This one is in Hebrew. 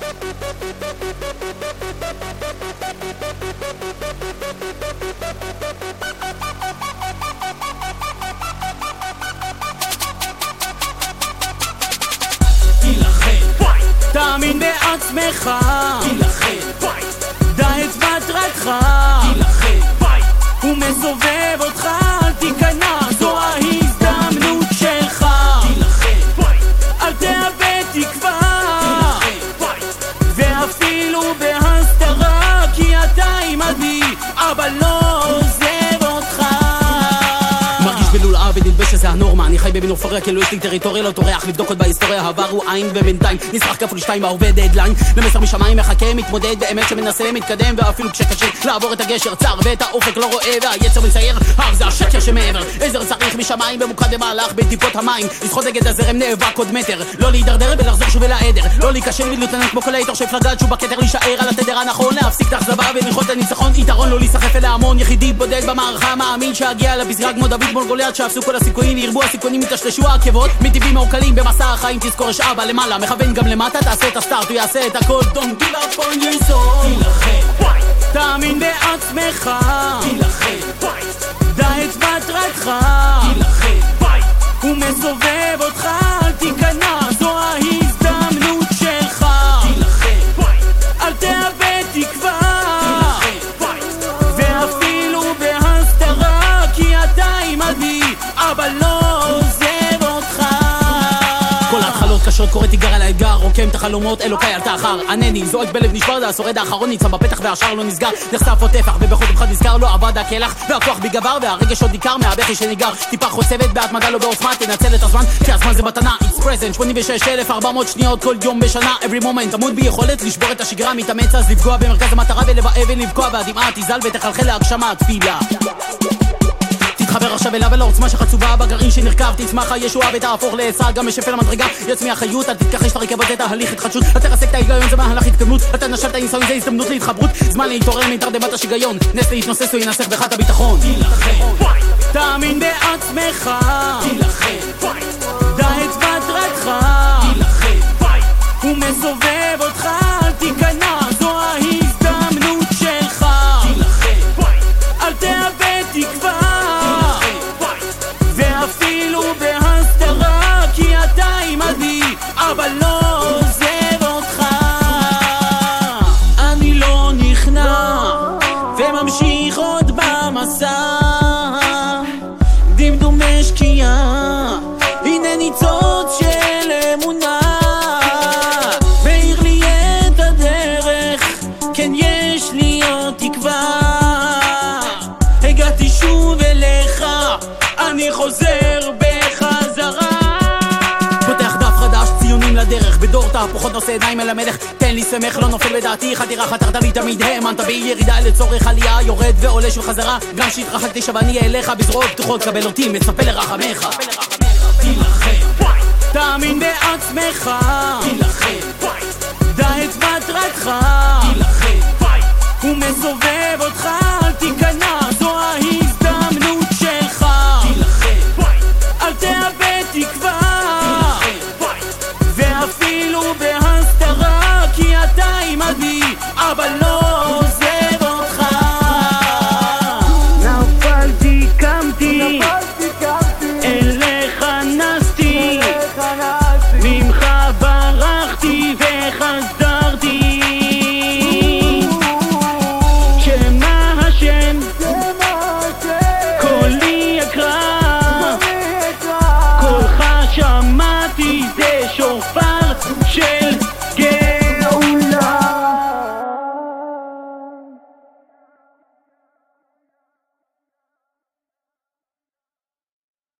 תאמין בעצמך, תילחם, דע את מטרתך, תילחם, הוא מסובב אותך, אל תיכנע, זו ההזדמנות שלך. תילחם, אל תאבד תקווה, תילחם, ואפילו בהסתרה, כי אתה עימדי, אבל לא עוזב אותך. מרגיש בלולאה ונלבש שזה הנורמה, אני חי בבין אופוריה כאילו יש לי טריטוריה, לא טורח לבדוק עוד בהיסטוריה, העבר הוא עין ובינתיים נשרח כפול 2 בהווה דדליין, למסר משמיים מחכה, מתמודד באמת שמנסה, מתקדם, ואפילו כשקשה לעבור את הגשר צר ואת האופק לא רואה, והיצר מצייר, זה השקר שמעבר, עזר צריך משמיים במוקד במהלך בטיפות המים, לשחות נגד הזרם נאבק עוד מטר, לא להידרדר ולחזור שוב אל העדר, לא להיכשל מלהתענן כמו כל היתר שהפלגת שוב בכתר, להישאר על התדר הנכון, להפסיק את האכזבה וללחוץ את הניצחון, יתרון לא להיסחף אל ההמון, יחידי בודד במערכה, מאמין שאגיע לפסגה כמו דוד מול גוליית, שאפסו כל הסיכויים, ירבו הסיכונים, יטשטשו העקבות, מטבעים מעוקלים במסע החיים, תזכור יש אבא למעלה, מכוון גם למטה, תעשה את הסטארט, הוא יעשה את הכל, don't give up on your soul. תילחם, תאמין בעצמך, תילחם, דע את מטרתך, תילחם, הוא מסובב אותך, אל תיכנע, זו ההזדמנות שלך. תילחם, אל תאבד תקווה, תילחם, ואפילו בהסתרה, כי אתה עימדי, אבל לא עוזב אותך. כל ההתחלות קשות, קורא תיגר על האתגר, רוקם את החלומות, אלוקיי אל תאחר, ענני, זועק בלב נשבר, זה השורד האחרון ניצב בפתח והשער לא נסגר, נחשף עוד טפח ובחוד אחד נזכר, לא עבד הקלח והכוח בי גבר, והרגש עוד ניכר מהבכי שניגר, טיפה חוצבת בהתמדה לא בעוצמה, תנצל את הזמן, כי הזמן זה מתנה, it's present, 86,400 שניות כל יום בשנה, every moment, עמוד ביכולת לשבור את השגרה, מתאמץ אז לפגוע במרכז המטרה ולבאב ולבקוע, והדמעה תיזל ותחלחל להגשמה התפילה. תתחבר עכשיו אליו אל העוצמה שחצובה בגרעין שנרכב, תצמח הישועה ותהפוך לעצה גם משפל המדרגה, יצמיח חיות, אל תתכחש לרכבות את ההליך התחדשות, אתה תרסק את ההיגיון, זה מהלך התקדמות, אתה נשבת הניסיון, זה הזדמנות להתחברות, זמן להתעורר מתרדמת השיגיון, נס להתנוסס הוא ינסח בך את הביטחון. תילחם, תאמין בעצמך, תילחם, דע את מטרתך, תילחם, הוא מסובב אותך, אל תיכנע, זו ההזדמנות שלך. תילחם, אל תאבד תקווה, ואפילו בהסתרה, כי אתה עימדי, אבל לא עוזב אותך. אני לא נכנע וממשיך עוד במסע, דמדומי שקיעה, הנה ניצוץ של אמונה, מאיר לי את הדרך, כן יש לי עוד תקווה, הגעתי שוב אליך, אני חוזר בחזרה. פותח דף חדש, ציונים לדרך, בדור תהפוכות נושא ידיים אל המלך, תן לי סמך, לא נופל בדעתי, חתירה חתרת לי תמיד, האמנת בי ירידה לצורך עלייה, יורד ועולה שוב חזרה, גם שהתרחקתי שב אני אליך, בזרועות פתוחות קבל אותי, מצפה לרחמך. תילחם, תאמין בעצמך, תילחם, דע את מטרתך, תילחם, הוא מסובב אותך, אל תיכנע, זו ההזדמנות שלך. תילחם, אל תאבד תקווה, תילחם, ואפילו בהסתרה, כי אתה עימדי, אבל לא עוזב אותך. נפלתי, קמתי, אליך נסתי, ממך ברחתי וחזרתי, שמה השם, קולי יקרא, קולך שמעתי, זה שופר